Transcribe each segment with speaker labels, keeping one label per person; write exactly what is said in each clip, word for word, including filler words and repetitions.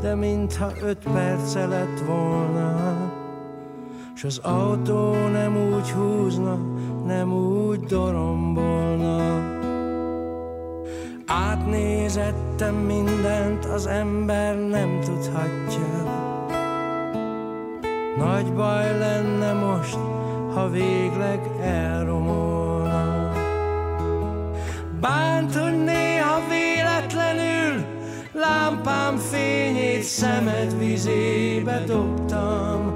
Speaker 1: de mintha öt perce lett volna, s az autó nem úgy húzna, nem úgy dorombolna. Átnézettem mindent, az ember nem tudhatja. Nagy baj lenne most, ha végleg elromolna. Bánt, hogy néha véletlenül lámpám fényét szemed vizébe dobtam.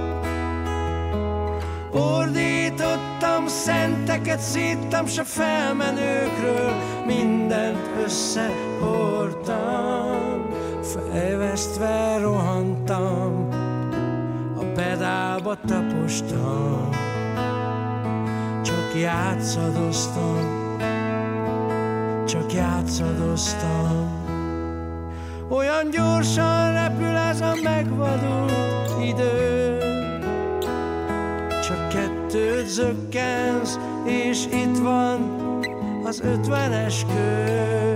Speaker 1: Ordítottam, szenteket szíttam, s a felmenőkről mindent összehordtam. Fejvesztve rohantam, a pedálba tapostam, csak játszadoztam, csak játszadoztam. Olyan gyorsan repül ez a megvadult idő, csak kettőt zökkensz, és itt van az ötvenes kő.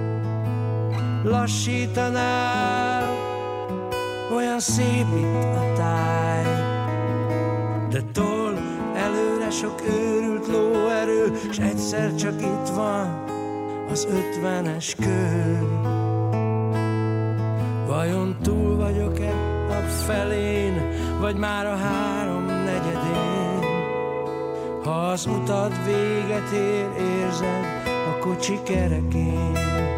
Speaker 1: Lassítanál, olyan szép itt a táj, de tol előre sok őrült lóerő, s egyszer csak itt van az ötvenes kő. Vajon túl vagyok-e a felén, vagy már a három negyedén? Ha az utad véget ér, érzed a kocsi kerekén.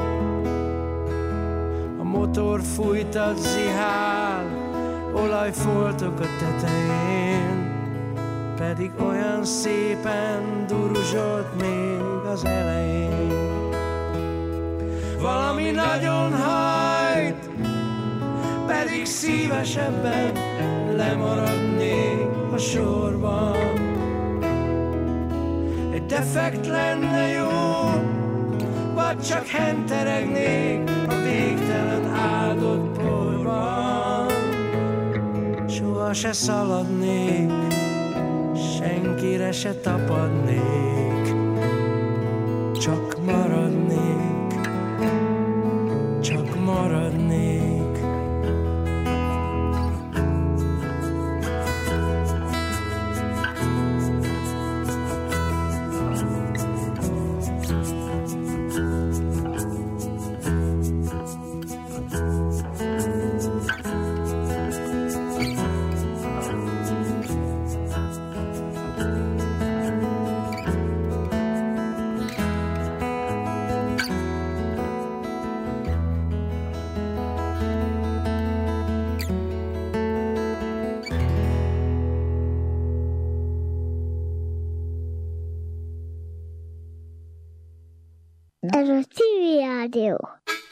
Speaker 1: A motor fújtat zihál, olajfoltok a tetején, pedig olyan szépen duruzsolt még az elején. Valami nagyon hajt, pedig szívesebben lemaradnék a sorban. Egy defekt lenne jó, vagy csak henteregnék a végtelen áldott porban. Soha se szaladnék, senkire se tapadnék, csak maradnék, csak maradnék.
Speaker 2: Ez a Civil Rádió.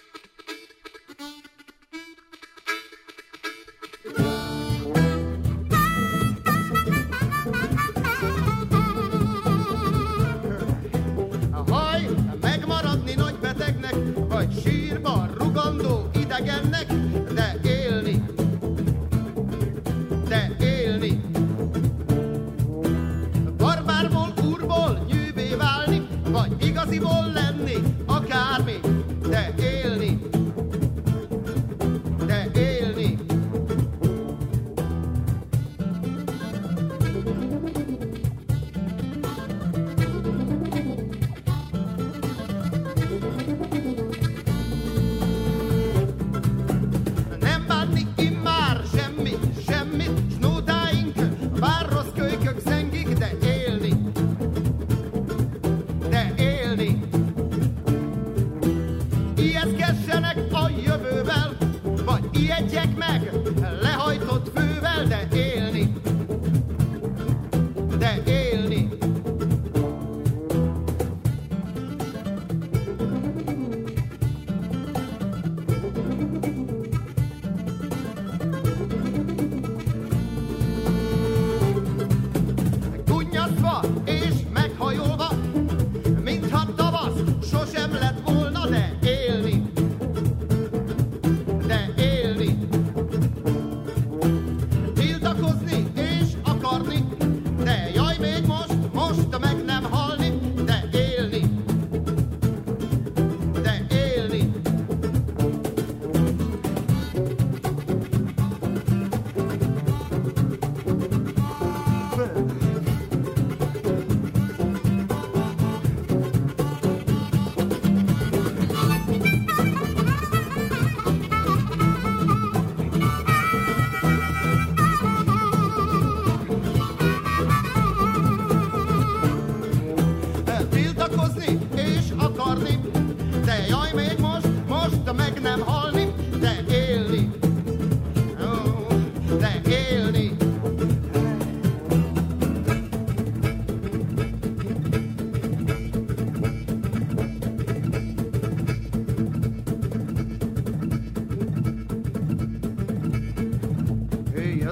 Speaker 3: Haj, megmaradni nagy betegnek, vagy sírban rugandó idegennek, de élni, de élni. Barbárból, úrból nyűvé válni, vagy igaziból lenni, akármi, de élni, de élni. Nem bánni immár semmi, semmit, s nótáink, bár rossz kölykök zengik, de élni, de élni. Ijeszgessenek a jövővel, vagy ijedjek meg lehajtott fővel, de élni, de élni. Gunnyaszva és meghajolva, mintha tavasz sosem lett volna, de élni, de élni. Tiltakozva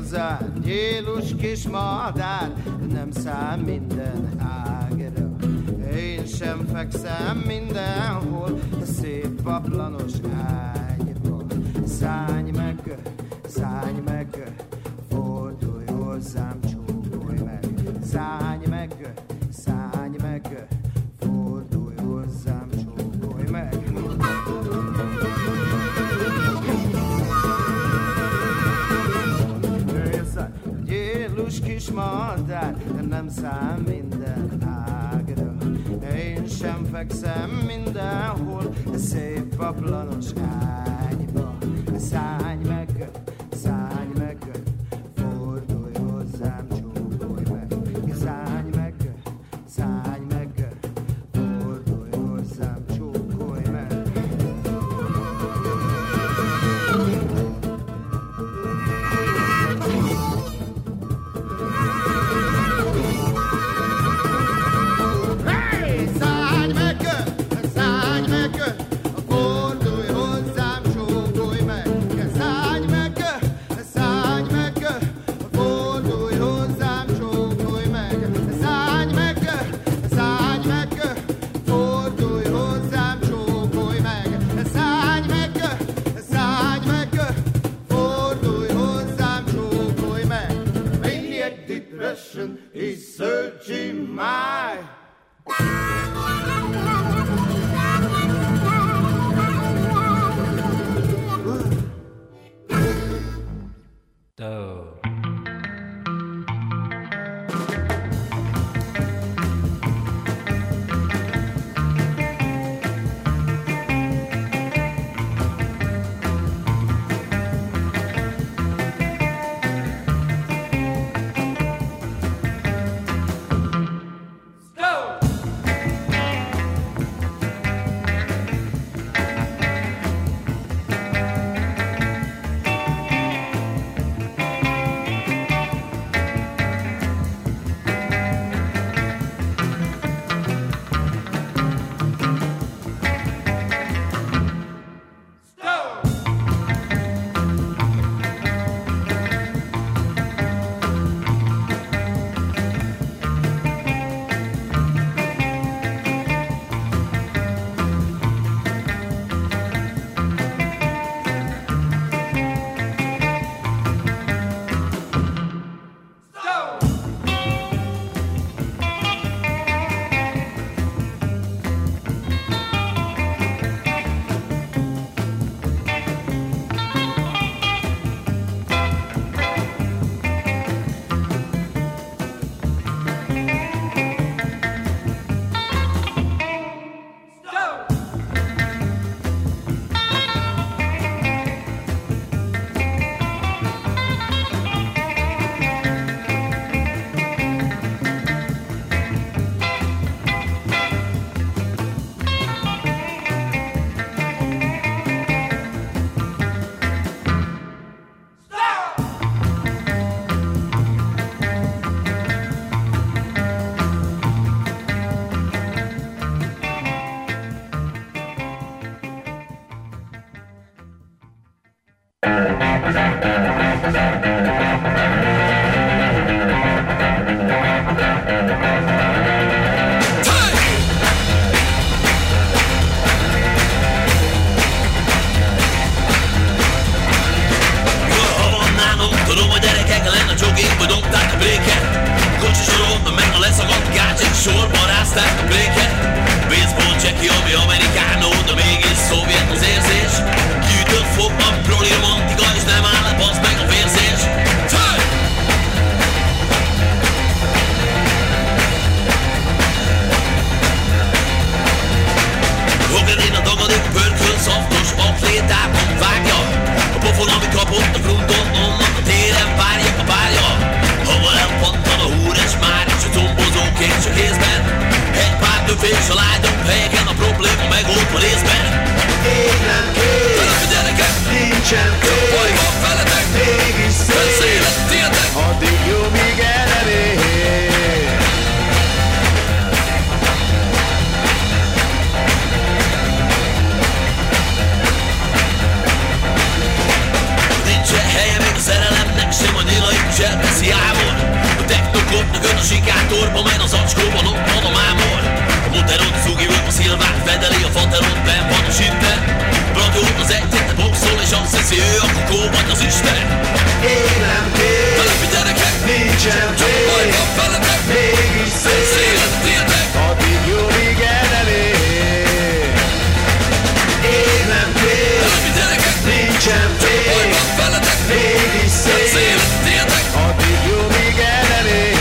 Speaker 3: igazán nyílus kis madár, nem szám minden ágra. Én sem fekszem mindenhol, a szép paplanos ágyba. Szállj meg, szállj meg, fordulj hozzám, csókolj meg. Szállj meg, szállj meg, fordulj hozzám, csókolj meg. Gyilus kis madár, nem szám minden ágra. Én sem fekszem mindenhol, szép paplanos ágyba. Szállj meg, szállj meg, fordulj hozzám, csókolj meg. Szállj meg, szállj meg, fordulj hozzám, csókolj meg. He's searching my
Speaker 1: Oh.
Speaker 4: Szia, a kukó vagy az Isten.
Speaker 3: Ég nem tér,
Speaker 4: Telepi gyerekek,
Speaker 3: nincsen
Speaker 4: csak
Speaker 3: fél,
Speaker 4: baj van veletek.
Speaker 3: mégis szép,
Speaker 4: Szélet tietek,
Speaker 3: addig jó, míg elelér. Ég nem tér,
Speaker 4: telepi gyerekek,
Speaker 3: nincsen
Speaker 4: csak baj
Speaker 3: fél,
Speaker 4: van veletek.
Speaker 3: mégis szép,
Speaker 4: Szélet tietek,
Speaker 3: addig jó, míg elelér.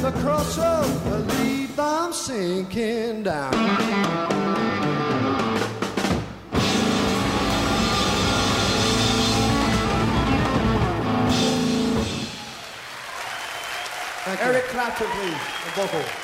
Speaker 3: the crossroads, believe I'm sinking down. Eric Clapton, please, the vocal.